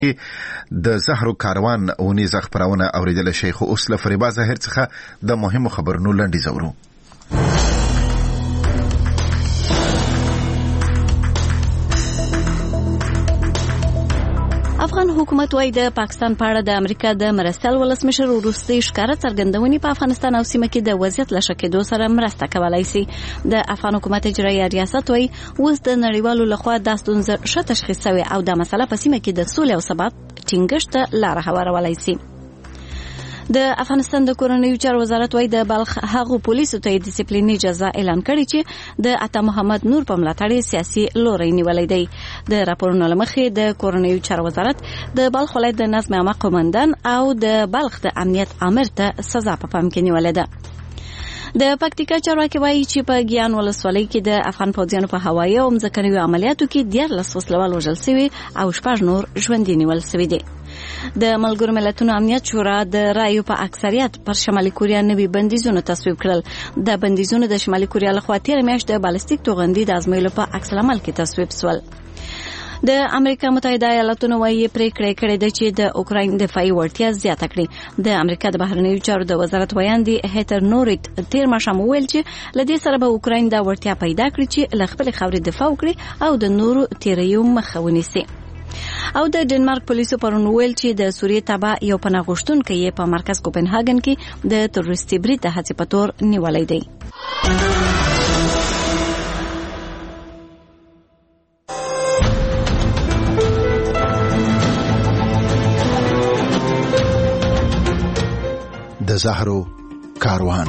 د زهرو کاروان اونیزه خبرونه اوریدل شي. خو اوس له فریبا ظاهر څخه د مهمو خبرونو لنډی زورو. افغان حکومت وايي د پاکستان په اړه د امریکا د مرستیال ولسمشر وروستي ښکاره څرګندونې په افغانستان او سیمه کې د وضعیت له ښه کېدو سره مرسته کولای شي. د افغان حکومت اجرایي ریاست وايي اوس د نړیوالو لخوا د ستونزې ښه تشخیص شوی او د مسله په سیمه کې د سولې او ثبات ټینګښت ته لار هوارولای شي. د افغانستان د کورنیو چارو وزارت وايي د بلخ هغو پولیسو ته ډیسپلیني جزا اعلان کړی چې د عطا محمد نور په ملاتړ سیاسي لوري نیولې دی. د راپورونو لمخې د کورنیو چارو وزارت د بلخ ولایت د نظم عامه قومندان او د بلخ د امنیت امر ته سزا په پام کې نیولې ده. د پکتیکا چارواکي وايي چې په ګیان ولسوالۍ کې د افغان پوځیانو په هوایي او ځمکنیو عملیاتو کې 14 وسلوال وژل شوي او 6 نور ژوندي نیول شوي دي. د ملګرو ملتونو امنیت شورا د رایو په اکثریت پر شمالي کوریا نوي بندیزونه تصویب کړل. د بندیزونو د شمالي کوریا لخوا تیر میاشت د بالستیک توغندي د ازمویلو په عکس العمل کې تصویب شول. د امریکا متحده ایالاتونو وايي پریکړه کړې ده چې د اوکراین دفاعي وړتیا زیاته کړي. د امریکا د بهرنیو چارو د وزارت ویاندې هیتر نورت تیر ماښام ویل چې لدې سره به اوکراین دا وړتیا پیدا کړي چې له خپل خاورې دفاع وکړي او د نورو تیریو مخه ونیسي. او د ډنمارک پولیسو پرون ویل چې د سوریې تبع یو پناه غوښتونکی یې په مرکز کوپنهاګن کې د تروریستي برید د هڅې په تور نیولی دی. د زهرو کاروان.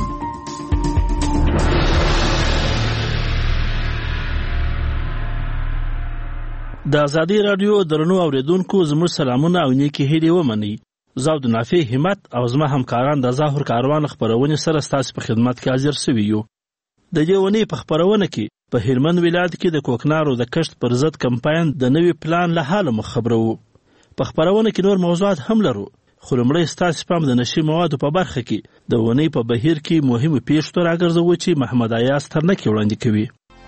د ازادي رادیو درنو اوریدونکو زموږ سلامونه او نیکی هیلې ومنئ. زه عبدالنافع همت او زما همکاران د زهرو کاروان خپرونې سره ستاسو په خدمت کې حاضر شوي یو. د دې ونې په خپرونه کې په هلمند ولایت کې د کوکنارو د کښت پر ضد کمپاین د نوي پلان له حاله مخ خبرو. په خپرونه کې نور موضوعات هم لرو، خو لومړی ستاسو پام د نشي موادو په برخه کې د ونې په بهیر کې مهمو پیښو ته راګرځوو چې محمد ایاز ترنکي وړاندې کوي.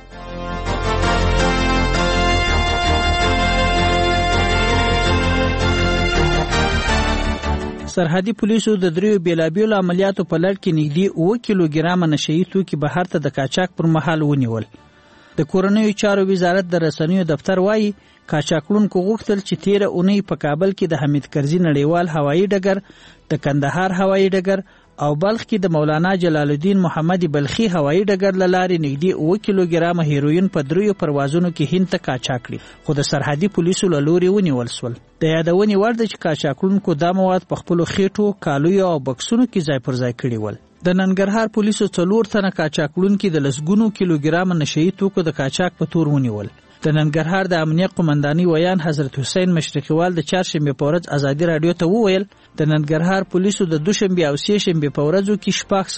سرحدي پولیسو د 3 بیلابیلو عملیاتو په لړ کې نږدې 9 کیلوګرام نشئی توکي بهر ته د قاچاق پر مهال ونیول. د کورنیو چارو وزارت د رسنیو دفتر وايي قاچاقونکو غوښتل چې 13 اونۍ په کابل کې د حمید کرزي نړیوال هوایي ډګر، د کندهار هوایي ډګر او بلخ کې د مولانا جلال الدین محمد بلخي هوایي ډګر لارې نږدې 9 کیلوګرام هیروین په 3 پروازونو کې هند ته قاچاق کړي، خو د سرحدي پولیسو له لوري ونیول شول. د یادونې وړ ده چې قاچاقونکو دا مواد په خپلو خېټو، کالیو او بکسونو کې ځای پر ځای کړي ول. د ننګرهار پولیسو 4 تنه قاچاقونکي د لسګونو کیلوګرام نشئی توکو د قاچاق په تور ونیول. د ننګرهار د امنیت قومنداني ویان حضرت حسین مشرقیوال د چهارشنبه په ورځ ازادي رادیو ته وویل د ننګرهار پولیسو د دوشنبه او سهشنبه په ورځو کې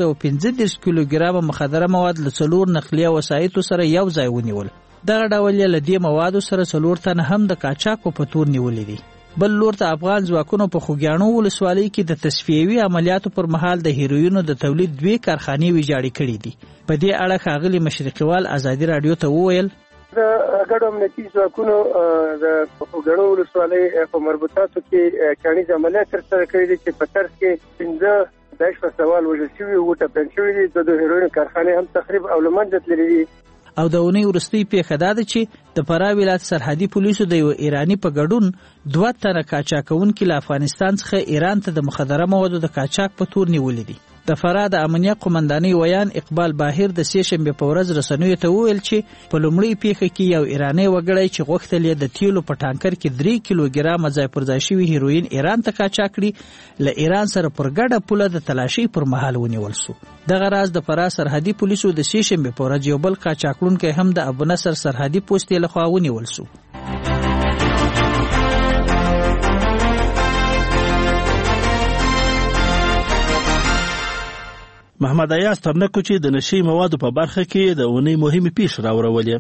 615 کیلوګرام مخدره مواد له 4 نقلیه وسایطو سره یو ځای ونیول. دغه ډول یې له دې موادو سره 4 تنه هم د قاچاق په تور نیولې دي. بل لور ته افغان ځواکونو په خوګیاڼو ولسوالۍ کې د تصفیوي عملیاتو پر مهال د هیروینو د تولید 2 کارخانې ویجاړې کړې دي. په دې اړه ښاغلي مشرقیوال ازادي رادیو ته وویل د ګډو امنیتي ځواکونو د خوګیاڼو ولسوالۍ په مربوطاتو کې کاڼیز عملیات ترسره کړي دي چې په ترڅ کې 15 داعش وسوال وژل شوي او ټپیان شوي دي. د هیروین کارخانې هم تخریب او له منځه تللي دي. او د اونۍ وروستۍ پیښه دا ده چې د فراه ولایت سرحدي پولیسو د یو ایرانی په ګډون 2 تنه قاچاقونکي له افغانستان څخه ایران ته د مخدره موادو د قاچاق په تور نیولې دي. د فراه د امنیت قومنداني ویان اقبال باهر د سهشنبه په ورځ رسنیو ته وویل چې په لومړۍ پیښه کې یو ایرانی وګړی چې غوښتل یې د تیلو په ټانکر کې 3 کیلوګرام ځای پر ځای شوي هیروین ایران ته قاچاق کړي، له ایران سره پر ګډه پوله د تلاشي پر مهال ونیول شو. دغه راز د فراه سرحدي پولیسو د سهشنبه په ورځ یو بل قاچاقونکی هم د ابو نصر سرحدي پوستې لخوا ونیول شو. محمد ایاز ترنکو چې د نشي موادو په برخه کې د اونۍ مهمې پیښې راوړولې.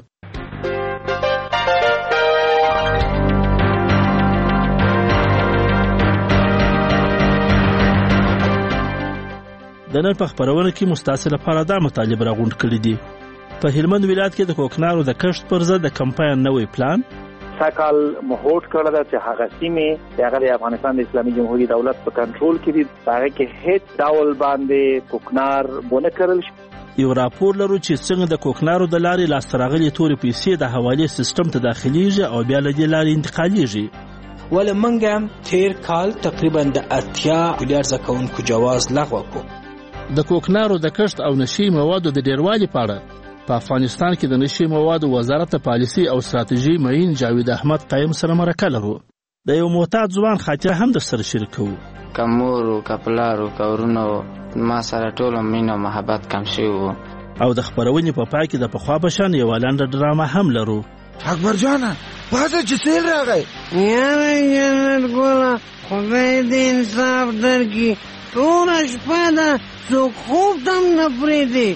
د نن په خپرونه کې مستاسې لپاره دا مطالب راغونډ کړي دي. په هلمند ولایت کې د کوکنارو د کښت پر ضد د کمپاین نوی پلان ساکال مهوټ کړل دا چې هغه سیمه هغه د افغانستان د اسلامي جمهوریت دولت په کنټرول کې دي هغه کې هیڅ ډول باندې کوکنار بونه کړل شي. یو راپور لرو چې څنګه د کوکنارو د لارې لاسته راغلي تورې پیسې د حوالې سیستم ته داخليږي او بیا له دې لارې انتقالېږي. ول منګه تیر کال تقریبا د 80 ملیار زکونکو جواز لغوه کو. د کوکنارو د کښت او نشي موادو د ډیروالي په اړه په افغانستان کې د نشي موادو وزارت پالیسي او ستراتیژي معین جاوید احمد قائم سره مرکه لرو. د یو معتاد ځوان خاطر هم د سره شریکو. کمورو کپلارو کورونو ما سره ټول مینه محبت کم شو او د خبرونې په پای کې د پخوا بشان یو لاند ډرامه هم لرو. اکبر جانا پازه چې سیل راغی یاره جنت ګولا خدای دې انصاف درکړي ټول شپه ده څوک خوب دم نه پرېږدي.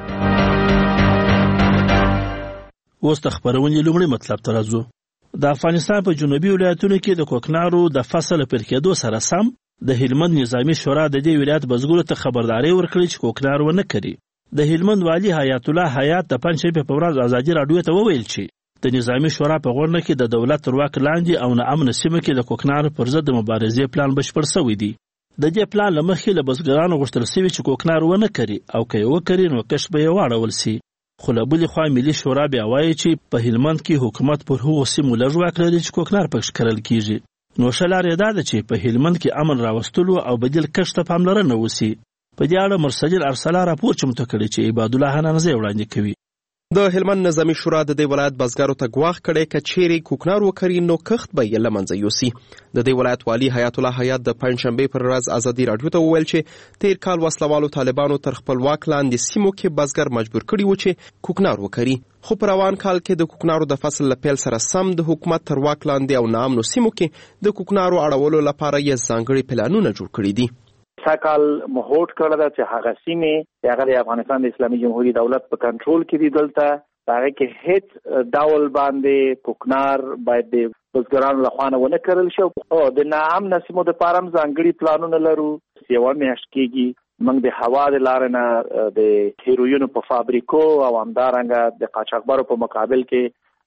اوس د خبرونې لومړی مطلب ته راځو. د افغانستان په جنوبي ولایتونو کې د کوکنارو د فصل پر کېدو سره سم د هلمند نظامی شورا د دې ولایت بزګرو ته خبرداري ورکړي چې کوکنار ونه کړي. د هلمند والی حیات الله حیات د پنځشنبه په ورځ ازادي راډیو ته وویل چې د نظامی شورا په غونډه کې د دولت تر واک لاندې او ناامن سیمه کې د کوکنار پر ضد د مبارزې پلان بشپړ شوی دی. د دې پلان لمخې له بزګرانو غوښتل شوی چې کوکنار ونه کړي او که یې وکړي نو کښت به یې واړول شي. خو له بلې خوا ملي شورا بیا وایي چې په هلمند کې حکومت پر هغو سیمو لږ واک لري چې کوکنار پکې کرل کیږي. نو ښه لار یې دا ده چې په هلمند کې امن راوستلو او بدیل کښت ته پاملرنه وشي. په دې اړه مرسجل ارسلا راپور چمتو کړی چې عباد الله حنانزی وړاندې کوي. د هلمند نظامی شورا د دې ولایت بزګرو ته ګواښ کړی که چیرې کوکنار وکړي نو کښت به یې له منځه یوسي. د دې ولایت والي حیات الله حیات د پنځشنبې پر ورځ ازادي راډیو ته وویل چې تیر کال وسلوالو طالبانو تر خپلواک لاندې سیمو کې بزګر مجبور کړي و چې کوکنار وکړي. خو په روان کال کې د کوکنارو د فصل له پیل سره سم د حکومت تر واک لاندې او ناامنو سیمو کې د کوکنارو اړولو لپاره یې ځانګړي پلانونه جوړ کړي دي. ساکال مهوټ کړل دا چې هغه سیمه هغه د افغانستان د اسلامي جمهوریت دولت په کنټرول کې دي دلته هغه کې هیڅ ډول باندې کوکنار باید د بزګرانو لخوا نه ونه کړل شي. او د ناامن سیمو د پارم ځانګړي پلانونه لرو. یو میاشت کېږي موږ د هوا د لارې نه د هیروینو په فابریکو او همدارنګه د قاچاقبرو په مقابل کې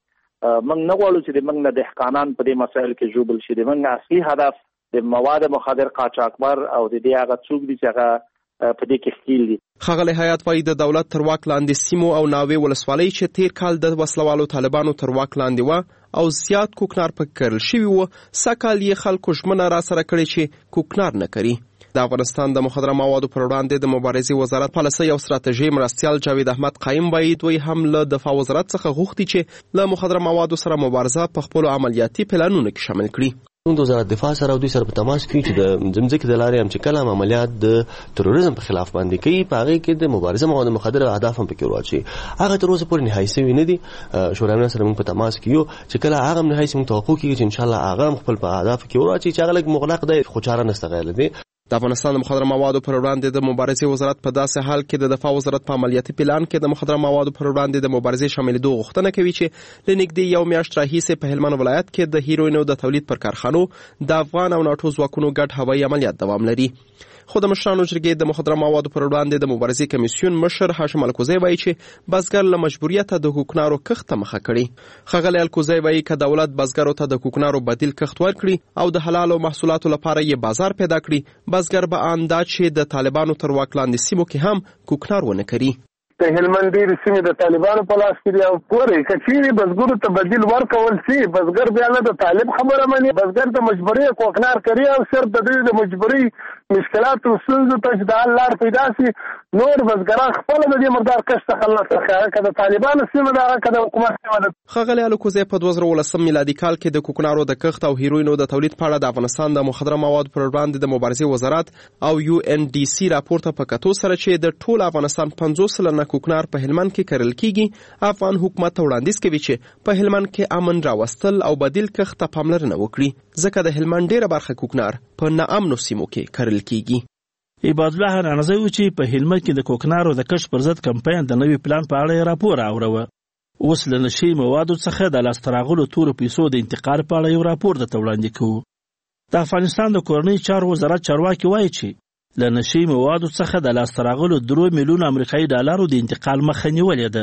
موږ نه غواړو چې موږ نه دهقانان په دې مسایل کې ژوبل شي. موږ اصلي هدف د مواد مخدر قاچاقبر او د دې هغه څوک دي چې هغه په دې کې ښکیل دي. ښاغلی حیات وايي د دولت تر واک لاندې سیمو او ناوې ولسوالۍ چې تیر کال د وسلوالو طالبانو تر واک لاندې وه او زیات کوکنار پکې کرل شوي وو، سږکال یې خلکو ژمنه راسره کړې چې کوکنار نه کوي. د افغانستان د مخدره موادو پر وړاندې د مبارزې وزارت پالیسي او ستراتیژي مرستیال جاوید احمد قائم وایي دوی هم له دفاع وزارت څخه غوښتي چې له مخدره موادو سره مبارزه په خپلو عملیاتي پلانونو کې شامل کړي. موږ د وزارت دفاع سره او دوی سره په تماس کې چې د ځمکې د لارې هم چې کله عملیات د تروریزم په خلاف باندې کوي په هغې کې د مبارزه مواد مخدره اهداف هم پکې واچوي. هغه تر اوسه پورې نهایي شوي نه دي. شورا امنیت سره موږ په تماس کې یو چې کله هغه هم نهایي شي موږ توقع کېږي چې انشاءالله هغه هم خپل په اهدافو کې واچوي چې هغه لږ مغلق دی خو چاره نشته غیر دی. د افغانستان د مخدره موادو پر وړاندې د مبارزې وزارت په داسې حال کې د دفاع وزارت په عملیاتي پلان کې د مخدره موادو پر وړاندې د مبارزې شاملېدو غوښتنه کوي چې له نږدې یو میاشت راهیسې په هلمند ولایت کې د هیروینو د تولید پر کارخانو د افغان او ناټو ځواکونو ګډ هوایي عملیات دوام لري. خو د مشرانو جرګې د مخدره موادو پر وړاندې د مبارزې کمیسیون مشر هاشم الکوزی وایي چې بزګر له مجبوریته د کوکنارو کښت ته مخه کړي. ښاغلی الکوزی وایي که دولت بزګرو ته د کوکنارو بدیل کښت ورکړي او د حلالو محصولاتو لپاره یې بازار پیدا کړي، بزګر به ان دا چې د طالبانو تر واک لاندې سیمو کې هم کوکنار ونه کړي. د هلمند ډېرې سیمې د طالبانو په لاس کې دي او پورې که چیرې بزګرو ته بدیل ورکول شي بزګر بیا نه د طالب خبره مني. بزګر ته مجبوري کوکنار کوي او صرف د دوی د مجبوري مشکلاتو ستونزو ته چې د حل لار پیدا شي نور بزګران خپله د دې مقدار کښت څخه خلاص کړي که د طالبانو سیمه ده که د حکومت سیمه ده. ښاغلی الکوزی په 2019 میلادي کال کې د کوکنارو د کښت او هیروینو د تولید په اړه د افغانستان د مخدره موادو پر وړاندې د مبارزې وزارت او UNDC راپور ته په کتو سره چې د ټول افغانستان 50 سلنه کوکنار په هلمند کې کرل کیږي، افغان حکومت ته وړاندیز کوي چې په هلمند کې امن راوستل او بدیل کښت ته پاملرنه وکړي ځکه د هلمند ډیره برخه کوکنار په ناامنو سیمو کې کرل کیږي. عباد الله حنانزی و چې په هلمند کې د کوکنارو د کښت پر ضد کمپاین د نوي پلان په اړه راپور اوروه. اوس له نشي موادو څخه د لاسته راغلو تورو پیسو د انتقال په اړه یو راپور درته وړاندې کوو. د افغانستان د کورنۍ چارو وزارت چارواکي وایي چې له نشي موادو څخه د لاسته راغلو 3 میلیون امریکایي ډالرو د انتقال مخه نیولې ده.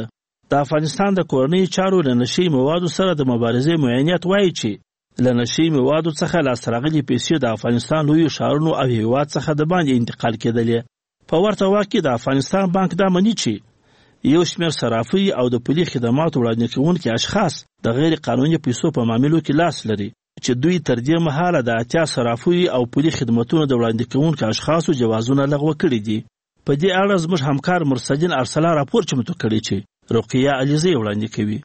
د افغانستان د کورنۍ چارو له نشي موادو سره د مبارزې معاینات وایي چې له نشي موادو څخه لاسته راغلي پیسې د افغانستان لویو ښارونو او هیواد څخه د باندې انتقال کېدلې. په ورته وخت کې د افغانستان بانک دا مني چې یو شمېر صرافي او د پولي خدماتو وړاندې کوونکي اشخاص د غیر قانوني پیسو په معاملو کې لاس لري چې دوی تر دې مهاله د اتیا صرافي او پولي خدماتونو د وړاندې کوونکو اشخاصو جوازونه لغوه کړي دي. په دې اړه زموږ همکار مرسدین ارسلا راپور چمتو کړی چې رقیه علیزی وړاندې کوي.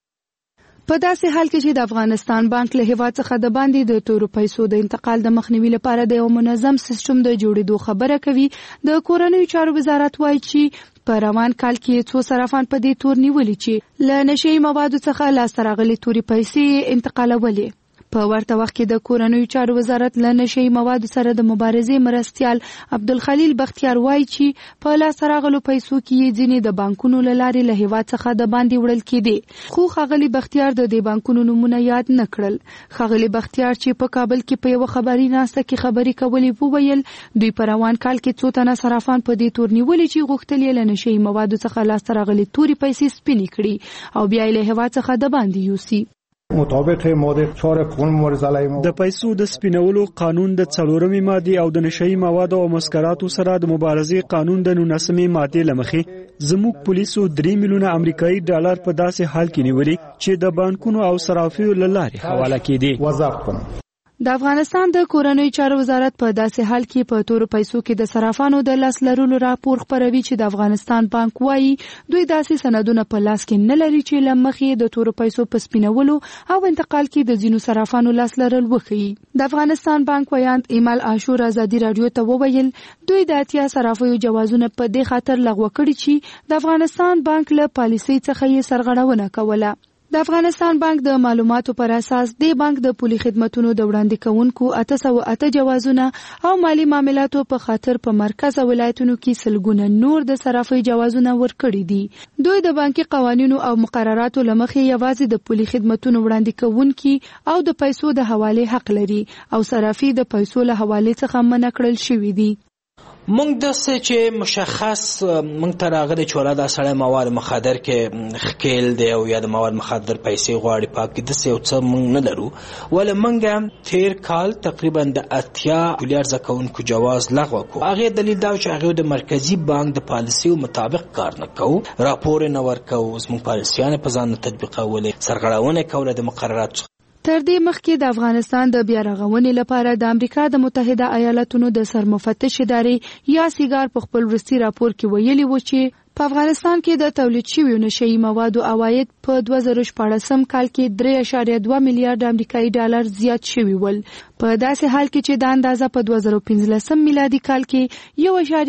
په داسې حال کې چې د افغانستان بانک له هیواد څخه د باندې د تورو پیسو د انتقال د مخنیوي لپاره د یو منظم سیستم د جوړېدو خبره کوي. د کورنیو چارو وزارت وایي چې په روان کال کې څو صرافان په دې تور نیولي چې له نشي موادو څخه لاسته راغلي توري پیسې انتقالولې. په ورته وخت کې د کورنیو چارو وزارت له نشي موادو سره د مبارزې مرستیال عبدالخلیل بختیار وایي چې په لاسته راغلو پیسو کې ځینې د بانکونو له لارې له هیواد څخه د باندې وړل کېدې. خو ښاغلي بختیار د دې بانکونو نومونه یاد نه کړل. ښاغلي بختیار چې په کابل کې په یوه خبري ناسته کې خبرې کولې وویل دوی په روان کال کې څو تنه صرافان په دې تور نیولي چې غوښتل یې له نشي موادو څخه لاسته راغلي توري پیسې سپینې کړي او بیا یې له هیواد څخه د باندې یوسي. مطابق ماده 4 قانون مبارزه علیه د پیسو د سپینولو قانون د 4مې ماده او د نشئی موادو او مسکراتو سره د مبارزې قانون د 19مې ماده لمخې زموږ پولیسو 3 میلیونه امریکایي ډالر په داسې حال کې نیولي چې د بانکونو او صرافیو له لارې حواله کېدي. وضاحت کوم د افغانستان د کورنیو چارو وزارت په داسې حال کې په تورو پیسو کې د صرافانو د لاس لرلو راپور خپروي چې د افغانستان بانک وایي دوی داسې سندونه په لاس کې نه لري چې له مخې د تورو پیسو په سپینولو او انتقال کې د ځینو صرافانو لاس لرل وښيي. د افغانستان بانک ویاند ایمل عاشور ازادي رادیو ته وویل دوی د اتیا صرافیو جوازونه په دې خاطر لغوه کړي چې د افغانستان بانک له پالیسۍ څخه یې سرغړونه کوله. د افغانستان بانک د معلوماتو پر اساس د بانک د پولي خدماتونو د وړاندې کوونکو 808 جوازونه او مالی معاملاتو په خاطر په مرکز او ولایتونو کې سلګونه نور د صرافي جوازونه ورکړي دي. دوی د بانکي قوانینو او مقرراتو لمخې یوازې د پولي خدماتونو وړاندې کوونکي او د پیسو د حواله حق لري او صرافي د پیسو له حواله څخه منع کړل شوی دي. مونږ د څه چې مشخص مونږ ته راغلی چې ولا دا سړی مواد مخدر کې ښکیل دی او یا د مواد مخدر پیسې غواړي پاکې داسې یو څه مونږ نه لرو. ولې مونږ تیر کال تقریبا د 80 پولي عرضه کوونکو جواز لغوه کړو. هغې دلیل دا چې هغې د مرکزي بانک د پالیسیو مطابق کار نه کوو، راپور یې نه ورکوو، زموږ پالیسیانې په ځان نه تطبیقولې، سرغړونه یې کوله د مقرراتو. تر دې مخکې د افغانستان د بیا رغونې لپاره د امریکا د متحده ایالاتونو د سرمفتش ادارې یا سیګار په خپل وروستي راپور کې ویلي و چې په افغانستان کې د تولید شویو نشئی موادو عواید په 2014 کال کې 3.2 میلیارډ امریکایي ډالر زیات شوي ول. په داسې حال کې چې دا اندازه په 2015 میلادي کال کې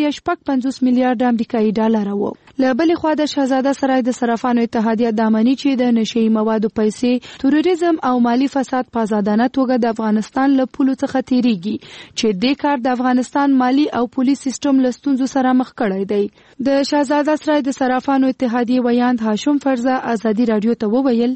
1.55 میلیارډ امریکایي ډالر و. له بلې خوا د شهزاده سرای د صرافانو اتحادیه د امني چې د نشئی موادو پیسې تروریزم او مالی فساد په آزادانه توګه د افغانستان له پولو څخه تیریږي چې دې کار د افغانستان مالی او پولیس سیستم له ستونزو سره مخ کړی دی. د شهزاده سرای د صرافانو اتحادیه ویاند هاشم فرزه ازادي رادیو ته وویل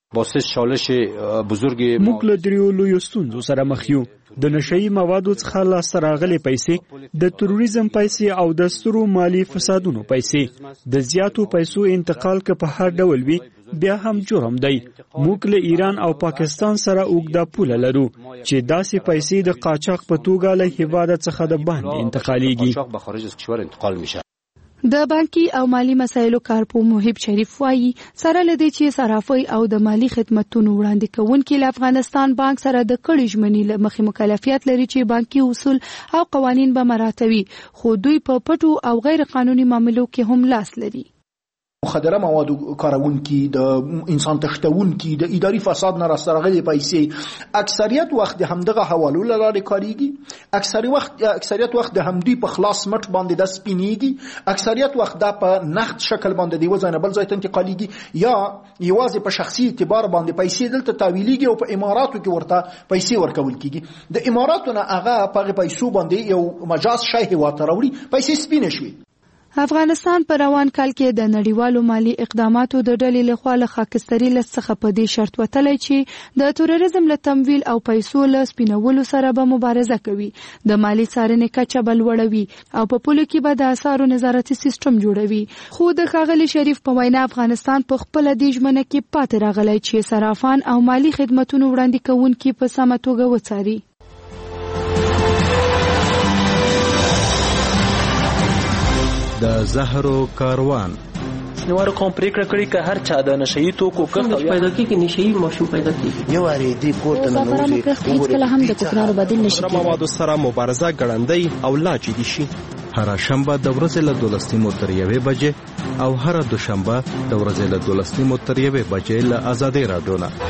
موږ له دریو لویو ستونزو سره مخ یو. د نشئی موادو څخه لاسته راغلي پیسې، د تروریزم پیسې او د سترو مالی فسادونو پیسې. د زیاتو پیسو انتقال که په هر ډول وي بیا هم جرم دی. موږ له ایران او پاکستان سره اوږده پوله لرو چې داسې پیسې د قاچاق په توګه له هیواده څخه د باندې انتقالیږي. د بانکي او مالی مسایلو کارپو محب شریف وایي سره لدی چې صرافي او د مالی خدماتونو وړاندې کوونکي له افغانستان بانک سره د کړي ژمنې له مخې مکلفیت لري چې بانکي اصول او قوانین به مراعاتوي، خو دوی په پټو او غیر قانوني معاملو کې هم لاس لري. مخدره مواد کارونکي، د انسان تښتونکي، د اداري فساد نه راسته راغلي پیسې اکثریت وخت د همدغه حوالو لاره کاریږي. اکثریت وخت د همدوی په خلاص مټ باندې د سپینیږي. اکثریت وخت د په نقد شکل باندې دی وزنه بل ځای ته انتقالیږي یا یوازې په شخصي اعتبار باندې پیسې دلته تاویلیږي او په اماراتو کې ورته پیسې ورکول کیږي. د اماراتو نه هغه په پیسو باندې یو مجاز شای هوا ته راوړي، پیسې سپینې شوي. افغانستان په روان کال کې د نړیوالو مالی اقداماتو د ډلې لخوا له خاکستري لست څخه په دې شرط وتلی چې د تروریزم له تمویل او پیسو له سپینولو سره به مبارزه کوي، د مالی څارنې کچه به لوړوي او په پولو کې به د اسعارو نظارتي سیستم جوړوي. خو د ښاغلي شریف په وینا افغانستان په خپله دې ژمنه کې پاتې راغلی چې صرافان او مالی خدمتونو وړاندې کوونکي په سمه توګه وڅاري. د زهرو کاروان شنوارو کوم پریکړه کړې که هر چا د نشئی توکو کښت پیدا کیږي، نشئی ماشین پیدا کیږي، یو اړې دی کوټه نه نوځي هیڅ کله هم د کوکنارو بدیل نشي کېدای. موادو سره مبارزه ګړندۍ او لا جدي شي. هر شنبه د ورځې له 12 تر 1 بجې او هر دوشنبه د ورځې له 12 تر 1 بجې له آزادۍ رادیو نه.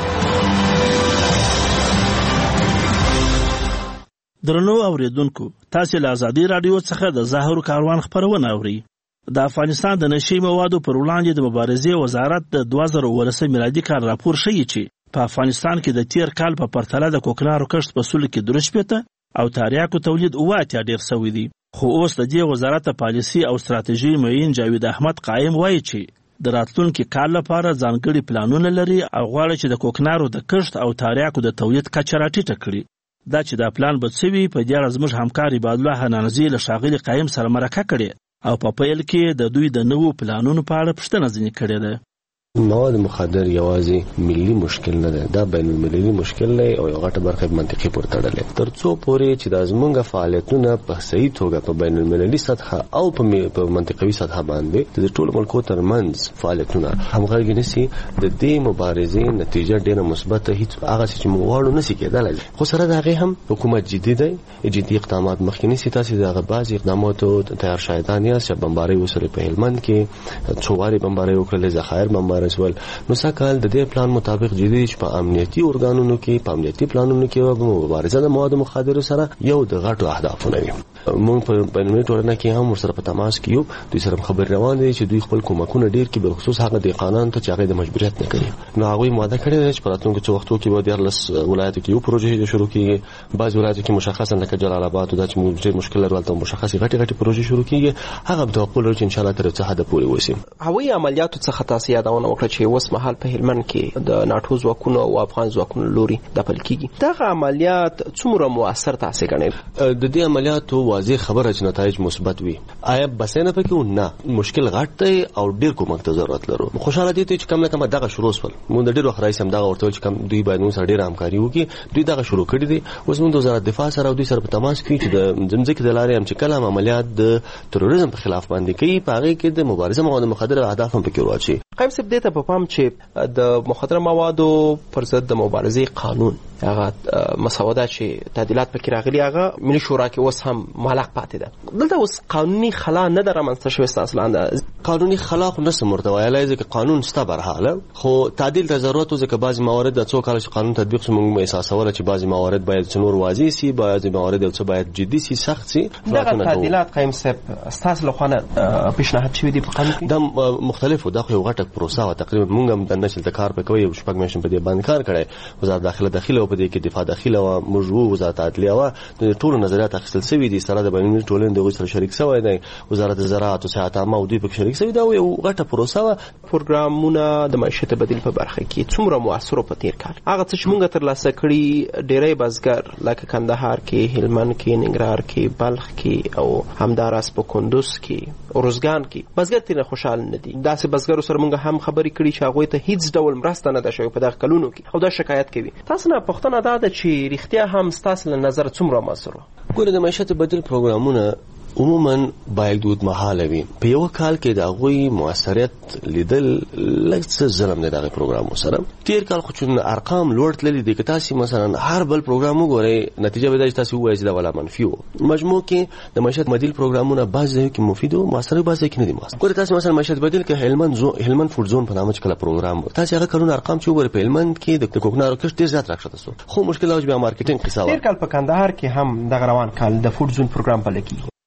درنو اوریدونکو، تاسو له آزادۍ رادیو څخه د زهرو کاروان خبرونه اورئ. د افغانستان د نشئی موادو پر وړاندې د مبارزې وزارت د 2019 میلادي کال راپور ښیي چې په افغانستان کې د تیر کال په پرتله د کوکنارو کښت په سلو کې 3 او تریاکو تولید 9 ډیر شوی دی. خو اوس د دې وزارت پالیسي او ستراتیژي معین جاوید احمد قائم وایي چې د راتلونکي کال لپاره ځانګړي پلانونه لري او غواړي چې د کوکنارو د کښت او تریاکو د تولید کچه راټیټه کړي. دا چې دا پلان به څه وي، په دې اړه زموږ همکار عبادالله حنانزي له ښاغلي قایم سره مرکه کړې او په پیل کې د دوی د نوو پلانونو په اړه پوښتنه ځینې کړې ده. مواد مخدر یوازې ملي مشکل نه ده، دا بین المللي مشکل دی او یو غټه برخه منطقي پورې تړلې. ترڅو پورې چې د زمونږ فعالیتونه په صحیح توګه په بین المللي سطح او په منطقوي سطح باندې د ټولو ملکو ترمنځ فعالیتونه همغږي نشي، د دې مبارزې نتیجه ډیره مثبت هیڅ هغه چې موږ غواړو نشي کېدلی. خو سره د هغې هم حکومت جدي دی، جدي اقدامات مخکې نیسي. تاسې د هغه بعضې اقداماتو تیار شاهدان یاست چې بمبارۍ وسولې په هلمند کې، څو وارې بمبارۍ وکړلې، ذخایر بمبارۍ ول. نو سکهال د دې پلان مطابق جدي چې په امنیتي ارګانونو کې، په امنیتي پلانونو کې به مبارزه د موادو مخدرو سره یو د غټو اهدافونه وي. موږ په بینالمللي ټولنه کې هم ورسره په تماس کې یو، دوی سره خبرې روان دي چې دوی خپل کومکونه ډیر کې، بالخصوص هغه د قانون ته چې هغه د مجبوریت نه کوي. نو هغه ماده کړې ده چې په راتلونکو څو وختو کې به د 14 ولایتو کې یو پروژې شروع کیږي. بعض ولایتو کې مشخصا لکه جلال آباد او د چې ډیر مشکل لري ولته مشخصي غټي پروژې شروع کیږي. هغه به توقع لري چې ان شاء الله تر څه حد پورې وشي. هوایي عملیاتو څخه تاسو یادونه وکړه چې اوس مهال په هلمند کې د ناتو ځواکونو او افغان ځواکونو لوري د پل کېږي. دغه عملیات څومره مؤثر تاسو ګڼئ؟ د دې عملیاتو واضح خبره چې نتایج مثبت وي. آیا بسنه پکې نه مشکل غټ دی او ډیر کومک ته ضرورت لرو. خوشاله دي چې کوم نه کوم دغه شروع وسول. مونږ د ډیر وخت راځي هم دغه ورته چې کوم دوی باید موږ سره ډیر همکاري وکړي. دوی دغه شروع کړی دي. اوس موږ د وزارت دفاع سره او دوی سره په تماس کې چې د ځمکې د لارې هم چې کله عملیات د تروریزم په خلاف باندې کوي، په هغه کې د مبارزه مواد مخدر اهداف هم پکې ورواچي. قایم صاحب دې ته په پام چې د مخدر موادو پر ضد د مبارزې قانون هغه مسودات چې تعدیلات پکې راغلي هغه ملي شورا کې اوس هم معلق پاتې ده. دلته اوس قانوني خلا نه در رامنځته شوې اصلا. قانوني خلا خو نسم مرتوایله ځکه قانون ستا برحاله، خو تعدیل ته ضرورت ځکه بعضی موارد د څو کال چې قانون تطبیق شو موږ احساسوله چې بعضی موارد باید څنور واضح سي، بعضی موارد او څه باید جدي سي، سخت سي. دغه تعدیلات قایم صاحب ستاسو له خوا پیشنهاد شوي دي په قانون کې؟ دا مختلفو دغه یو غټه پروسه او تقریبا موږ هم د نشل د کار په کوي او شپږ میاشتې په دې باندې کار کړی. وزارت داخله په دې کې دفاع داخله او موږ وزارت عدلیه او د ټولو نظریات اخیستل شوي دي. سره د بینالمللي ټولنې د سره شریک شوی دی. وزارت زراعت او صحت عامه او دوی په شریک شوي دا یو غټه پروسه. پروګرامونه د معیشت بدیل په برخه کې څومره موثر په تیر کال هغه څه چې موږ تر لاسه کړی ډیری بزګر لکه کندهار کې، هلمند کې، ننګرهار کې، بلخ کې او همداراز په کندوز کې، اروزګان کې بزګر تیر خوشحال نه دي. داسې بزګر سره موږ هم خبرې کړې چې هغه ته هیڅ ډول مرسته نه ده شوې په دغه کلونو کې او دا شکایت کوي. تاسو نه پوښتنه ده چې رښتیا هم ستاسو له نظر څومره موثر و؟ ګوره د معیشت بدیل پروګرامونه عموما باید دود محاله وي. په یو کال کې د هغوی موثریت لیدل لږ څه ظلم دی دغه پروګرام سره. تیر کال خو چې ارقام لوړ تللي دي که تاسو مثلا هر بل پروګرام وګورئ نتیجه به دا چې تاسو وایئ چې دا ولا منفي و. مجموع کې د معیشت بدیل پروګرامونه بعض ځایو کې مفید او موثر، بعض ځایو کې نه دي موثر. ګوره تاسو مثلا معیشت بدیل کې هلمند فوډ زون په نامه کله پروګرام تاسو هغه کلون ارقام چې وګورئ په هلمند کې د کوکنارو کښت ډیر زیات راکښته شو. خو مشکل اوج بیا مارکیټینګ قصه و. تیر کال په کندهار کې هم دغه روان کال د فوډ زون پروګرام بل کېږي.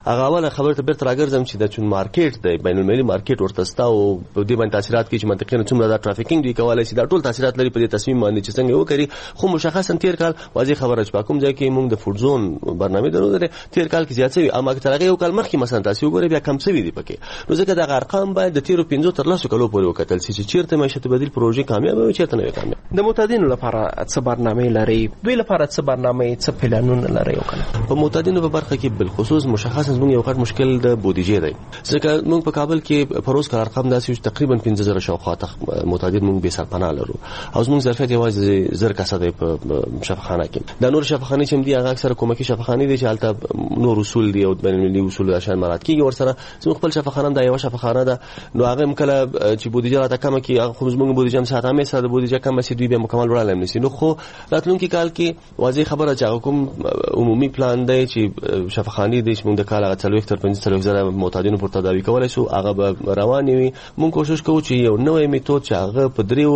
هغه اوله خبره ته بیرته راګرځم چې د چون مارکیټ دی بین المللي مارکیټ ورته ستا او په دې باندې تاثیرات کې چې منطقي څومره دا ټرافیکینګ دی کولای شي دا ټول تاثیرات لري په دې تصمیم باندې چې څنګه وکړي. خو مشخصا تیر کال واضح خبره چې په کوم ځای کې موږ د فوډ زون برنامه درلوده تیر کال کې زیات شوی، اما که ترغه یو کال مخکې مثلا تاسو وګورئ بیا کم شوی دی پکې. نو ځکه دا ارقام باید د تیرو 15 تر 10 کلو پورې وکتل شي چې چیرته معیشت بدیل پروژې کامیاب وي چیرته نه کامیاب. د معتادینو لپاره څه برنامه لري؟ دوی لپاره څه برنامه څه پلانونه لري وکړه؟ په معتادینو په برخه کې بالخصوص مشخصا موږ یو غټ مشکل د بودیجې دی، ځکه موږ په کابل کې پروس کار ارقام داسې تقریبا 15000 شاوخوا معتادین موږ به سرپناه لرو او موږ ظرفیت یوازې زر کسه په شفاخانه کې. د نور شفاخانه چې دی هغه اکثره کومکی شفاخانه دي چې حالت نور اصول دی او بین المللي اصول عشان مراد کیږي ورسره زموږ خپل شفاخانه دا یو شفاخانه ده. نو هغه مکله چې بودیجه راته کم کی هغه خو زموږ بودیجه هم ساته مې سره بودیجه کم شي دوی به مکمل وړاندې نشي. نو خو راتلونکي کال کې واضح خبره چې کوم عمومي پلان دی چې شفاخانه دي چې موږ د کال هغه 40 تر 50,000 معتادینو پر تداوی کولای شو هغه به رواني وي. موږ کوشش کوو چې یو نوې میتود چې هغه په دریو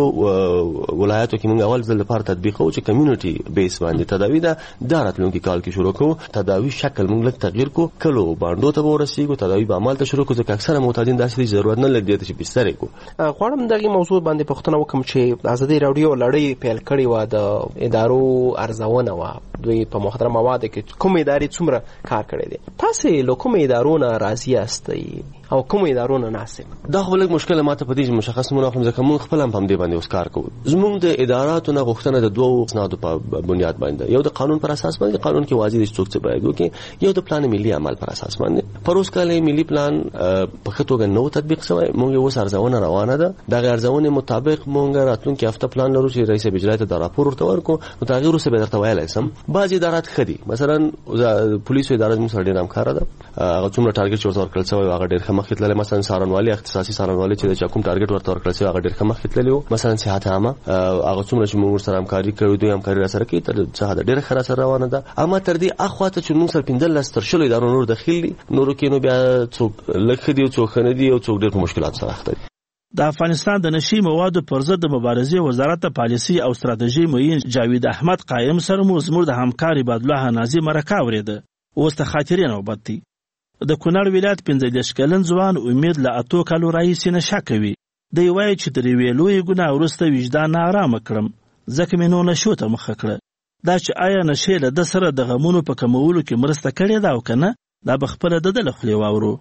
ولایتو کې موږ اول ځل لپاره تطبیق کوو چې کمیونټي بیس باندې تداوی ده دا راتلونکي کال کې شروع کوو. تداوی شکل موږ لږ تغییر کو کلو باندې ته ورسېږو تداوی به عمل ته شروع کوو ځکه اکثره معتادین داسې ضرورت نه لري چې بستر کو. غواړم دغه موضوع باندې پوښتنه وکم چې ازادي راډیو لړۍ پیل کړې و د ادارو ارزونه و دوی په محترم مواد کې کوم ادارې څومره کار کړی دي؟ تاسو له کوم ادارو نه راضي استئ او کوم ادارو نه ناسم؟ دا خو لږ مشکل ماته په دې مشخص مونږ هم ځکه مونږ خپل هم په دې باندې اوس کار کوو. زموږ د اداراتو نه غوښتنه د دوه اسنادو په بنیاد باندې یو د قانون پر اساس باندې قانون کې واضح دي څوک څه باید وکړي، یو د پلان ملي عمل پر اساس باندې. پروس کال ملي پلان په خطوګه نو تطبیق شوی مونږ اوس ارزونه روانه ده. د ارزونه مطابق مونږ راتلونکي هفته پلان لرو چې رئیس اجرایي ته د راپور ورته ورکو. نو تغییر سره به درته ویلای سم بعض ادارات خدي مثلا پولیسو اداره موږ سره ډیر همکار ده. هغه څومره ټارګټ چې ورته ورکړل شوی هغه ډیر مخکې تللی. مثلا سارنوالي اختصاصي سارنوالي چې د کوم ټارګټ ورته ورکړل شوی هغه ډیر مخکې تللی. مثلا صحت عامه هغه څومره چې موږ سره همکاري کوي دوی همکاري سره کوي تر څه ډیر ښه سره روانه ده. اما تر دې اخواته چې موږ سره 15 تر شلو ادارو نور داخلي دي نورو کې نو بیا څوک لکه دی او څوک نه دی او څوک ډیر په مشکلات سره اخته دي. د افغانستان د نشي موادو پر ضد د مبارزې وزارت پالیسي او ستراتیژي معین جاوید احمد قائم سره مو زموږ د همکاري بدلوه نازي مرکه ورېده. اوس ته خاطرې نوبت دی. د کونړ ولایت 15 کلن ځوان امید له اتو کالو راهیسې نشه کوي. دی وایي چې تر یوې لویې ګناه وروسته وجدان آرامه کړم ځکه مې نو نشو ته مخه کړه. دا چې آیا نشې له د سره د غمونو په کمولو کې مرسته کړې ده او که نه دا به خپله د ده له خولې واورو.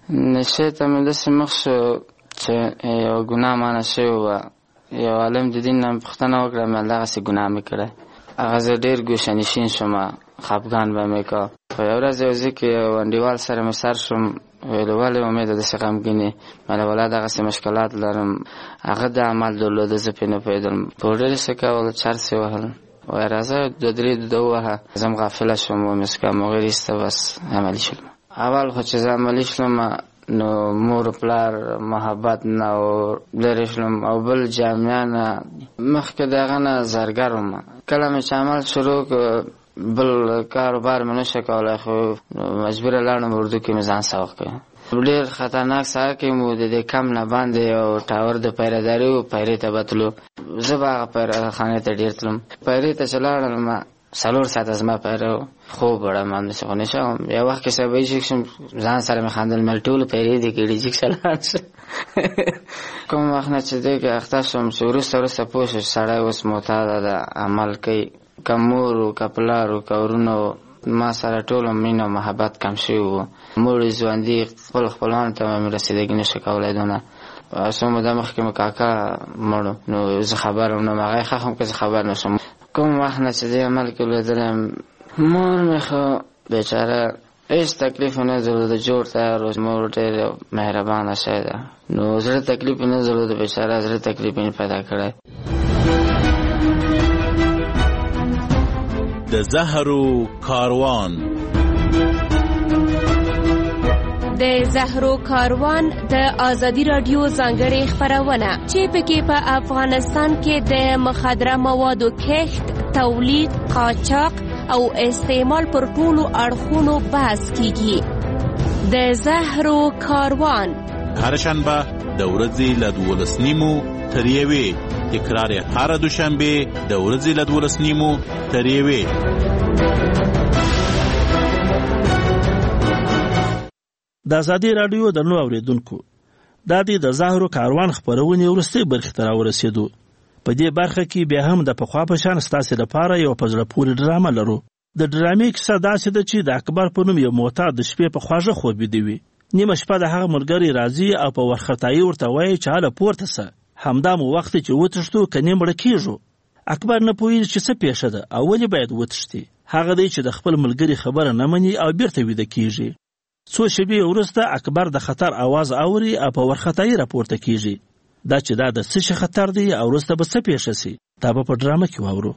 نشې ته مې داسې مخ شو چې یو ګناه مانه شوې وه. یو عالم د دین نه پوښتنه وکړه مې همدغسې ګناه مې کړی. هغه زه ډېر ګوشهنشین شوم خفګان به مې کا. په یو ورځ یو ځای کې یو انډیوال سره مې سر شوم ویلو ولې امیده داسې غمګین یې مله ولا دغسې مشکلات لرم. هغه د عمل درلوده زه پرې نه پوهېدم. پوډر یې څه کول چرس یې وهل وایي راځه 2-3 دوده ووهه. زه هم غافله شوم ومې څکه مغیر ایسته بس عملي شلم. اول خو چې زه عملي شلم نو مور پلار محبت نه او لرې شلم او بل جامعه نه مخکې د هغه نه زرګر وم. کله مې چې عمل شروع بل کاروبار مې نشه کولی خو مجبوره لاړم اردو کې مې ځان سوق کړ. ډېر خطرناک سهار کې مو د دې کم نه باندې یو ټاور د پیرهداري و پیرې ته به تلو. زه به هغه پیرهخانې ته ډېر تلم. پیرې ته چې لاړم 4 ساعته زما پیره خوب وړم همداسې خو نشه وم. یو وخت کې سبا جیک شم ځان سره مې خندل مې ټولې پیرې دي کړي جیک سره لاړ شه. کوم وخت نه چې دی کې اخته شم چې وروسته پوه شو چې سړی اوس معتاده ده عمل کوي. که مور و که پلار و که ورونه ما سره ټول مینه او محبت کم شوي وو. مور یې ژوندي خپل خپلوانو ته مې رسېدګي نشه کولی دونه. څو موده مخکې مې کاکا مړو نو زه خبر وم نو هغه یې ښه هم که زه خبر نه شم. کوم وخت نه چې دې عمل کې لیدلم مور مې خو بیچاره هیڅ تکلیف نه درلوده جوړ تیار و. مور ډېره مهربانه شی ده نو زړه تکلیف نه درلوده بیچاره زړه تکلیف یې پیدا کړی. د زهرو کاروان د زهرو کاروان د ازادي رادیو ځانګړې خبرونه چې پکې په افغانستان کې د مخدره موادو کښت، تولید، قاچاق او استعمال پر ټولو اړخونو بحث کیږي. د زهرو کاروان هر شنبه د ورځې له 12:30 تر 1 تکرار هر دوشنبه د ورځې له 12:30 تر 1. د ازادي رادیو درنو اوریدونکو دا د زهرو کاروان خبرونه ورسته برخه تر ورسېدو. په دې برخه کې بیا هم د پخوا په شان ستاسو لپاره یو په زړه پورې ډرامه لرو. د ډرامې کیسه داسې ده چې د اکبر په نوم یو معتاد د شپې په خواږه خوب دی. نیمه شپه د هغه ملګری راځي او په ورختایي ورته وایي چې هله پورته سه، همدا مو وخت چې وتښتو که نه مړه کېږو. اکبر نه پوهېږي چې څه پیښه ده او ولې باید وتښتي. هغه دی چې د خپل ملګري خبره نه مني او بیرته ویده کېږي. څو شېبې وروسته اکبر د خطر आवाज اوري او په ورختایي راپورته کېږي. دا چې دا د څه شي خطر دی او وروسته به څه پیښه سي دا به په ډرامه کې واورو.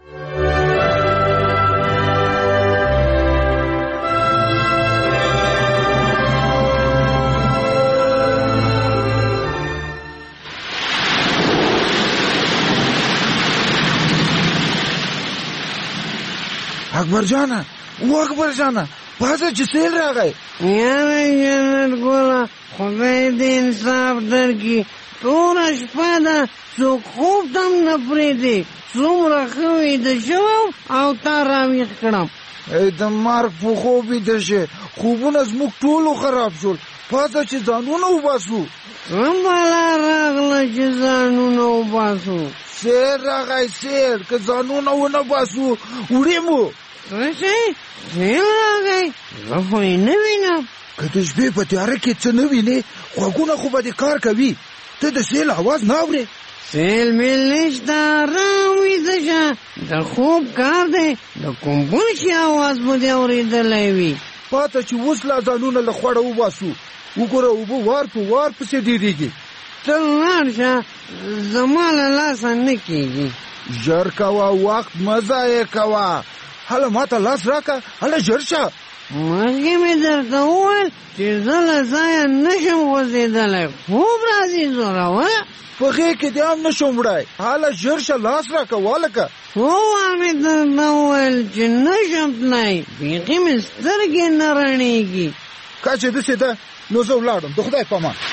اکبر جانا اکبر جانا پاسه چې سیل راغی. یاره جنت ګوله خدای دې انصاف درکړي. توره شپه ده څوک خوب ته هم نه پرېږدي. څومره ښه ویده شوم او تا راویښ کړم. د مرګ په خوب ویده شې، خوبونه زموږ ټولو خراب شول. پاسه چې ځانونه وباسو. څه بلا راغله چې ځانونه وباسو؟ سیل راغی سیل، که ځانونه ونه باسو وړې مو. څه شی؟ سیل راغی؟ زه خو یې نه وینم. که د شپې په تیاره کې څه نه وینې غوږونه خو به دې کار کوي. ته د سیل اواز نه اورې؟ سیل میل نشته، ارام ویده شه. د خوب کار دی، د کوم بل شي اواز به دې اورېدلی وي. پاته چې اوس لا ځانونه له خوړه وباسو. وګوره اوبه وار په وار پسې ډېرېږي. ته لاړ شه، زما له لاسه نه کېږي. ژر کوه، وخت مه ضایع کوه. هله ماته لاس راکړه، هله ژر شه. مخکې مې درته وویل چې زه له ځایه نشم غورځېدلی. خوب راځي زوروره. په غېږ کې دې هم نشم وړی. هله ژر شه، لاس راکړه والکه. څو وار مې درته وویل چې نشم تللی. بیخي مې سترګې نه رڼېږي. که چې داسې ده نو زه ولاړم. د خدای په امان.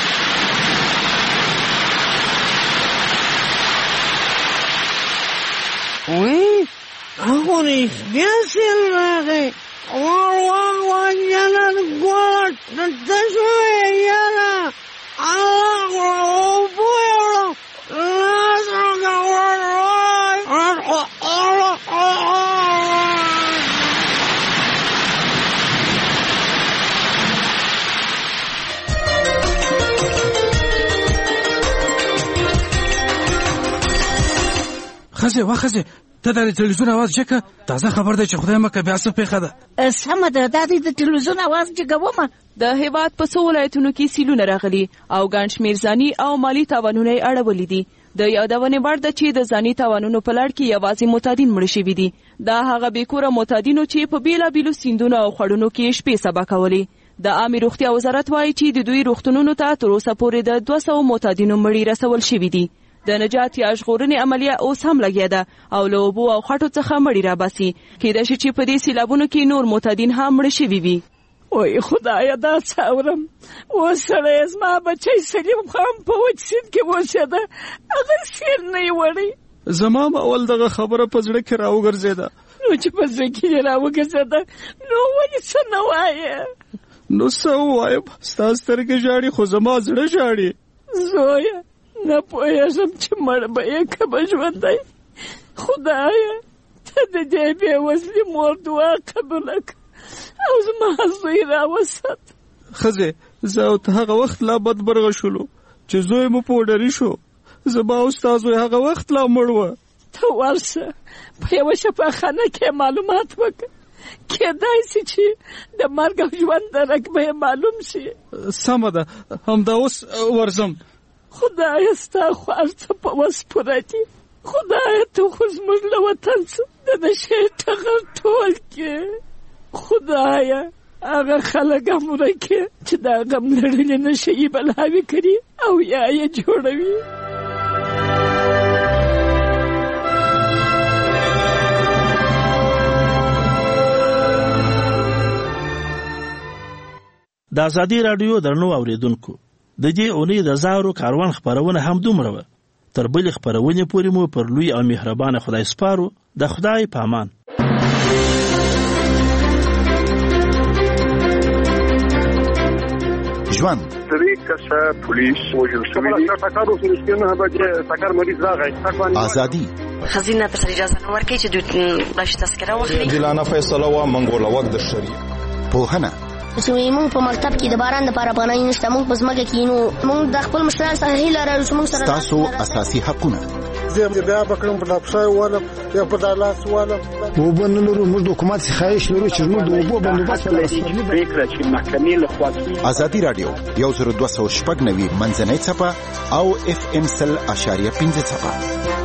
وی هغه رښتیا سیل راغی. واه جنت ګوله ته شوې یاره. الله اوبه یوړم لاس خزه واخزه ته د تلویزیون आवाज چکه تازه خبر ده چې خدای مکه بیا څه پیښه ده. سمه ده د تلویزیون आवाज جګومه. د هیواد په څو ولایتونو کې سیلونه راغلي او ګڼ شمېر ځاني او مالي تاوانونه یې اړولي دي. د یادونې وړ ده چې د ځاني تاوانونو په لړ کې یوازې معتادین مړه شوي دي. دا هغه بېکوره معتادینو چې په بېلابېلو سیندونو او خړونو کې شپې سبا کولې. د عامې روغتیا وزارت وایي چې د دوی روغتونونو ته تر اوسه پورې د 200 معتادینو مړي رسول شوي دي. د نجات یا ژغورنې عملیه اوس هم لګیا ده او له اوبو او خټو څخه مړي راباسي. کېدای شي چې په دې سیلابونو کې نور معتادین هم مړه شوي وي. وای خدایه دا څه اورم. اوس سړی زما بچی سلیم خان په وچ سیند کې اوسېده، هغه سیل نه یې وړی. زما اول دغه خبره په زړه کې راوګرځېده. نو چې په زړه کې یې راوګرځېده نو ولې څه نه وایې؟ نو څه ووایم؟ ستا سترګې ژاړي خو زما زړه ژاړي. زویه نه پوهېږم چې مړ به یې که به ژوندی. خدایه ته د دې بېوزلې مور دعا قبوله کړه او زما زوی راوسات. ښځې زه او ته هغه وخت لا بدبرغه شولو چې زوی مو پوډري شو. زما او ستا زوی هغه وخت لا مړ وه. ته ورشه په یوه شفاخانه کې معلومات وکړه. کېدای شي چې د مرګ او ژوند درک به یې معلوم شي. سمه ده همدا اوس ورځم. خدایه ستا خو هر څه په وس پوره دي. خدایه ته خو زموږ له وطن څه د نشې ټغر ټول کې. خدایه هغه خلک هم ورکې چې دا غم لرلې نشه یې بلاوې کړي او یا یې جوړوي. د ازادي رادیو درنو اوریدونکو د دې اونۍ د زهرو کاروان خبرونه هم دومره وه. تر بلې خبرونې پورې مو پر لوی او مهربانه خدای سپارو. د خدای په امان. ژوند 3 کسه پولیس وژل شوي دي ټکر وشو چې نه بچي ټکر مریض راغی ازادي خزینه ته اجازه نه ورکړي چې دوی راشي تذکره واخلي عادلانه فیصله وا منګوله وخت د شریعت پوهنه چې موږ په مکتب کې د باران لپاره افغانۍ نشته موږ په ځمکه کې نو موږ د خپل مشرانو څخه هیله لرو چې موږ سره تاسو اساسي حقونه زه بیا بکرم په لاپشای والا یا په دالاس والا وبنلرو موږ د حکومت خواهش لرو چې موږ د وبو بندوبست فکر چې محکمې له خوا ازادي رادیو 10290 منځنۍ چپه او FM 100.5 چپه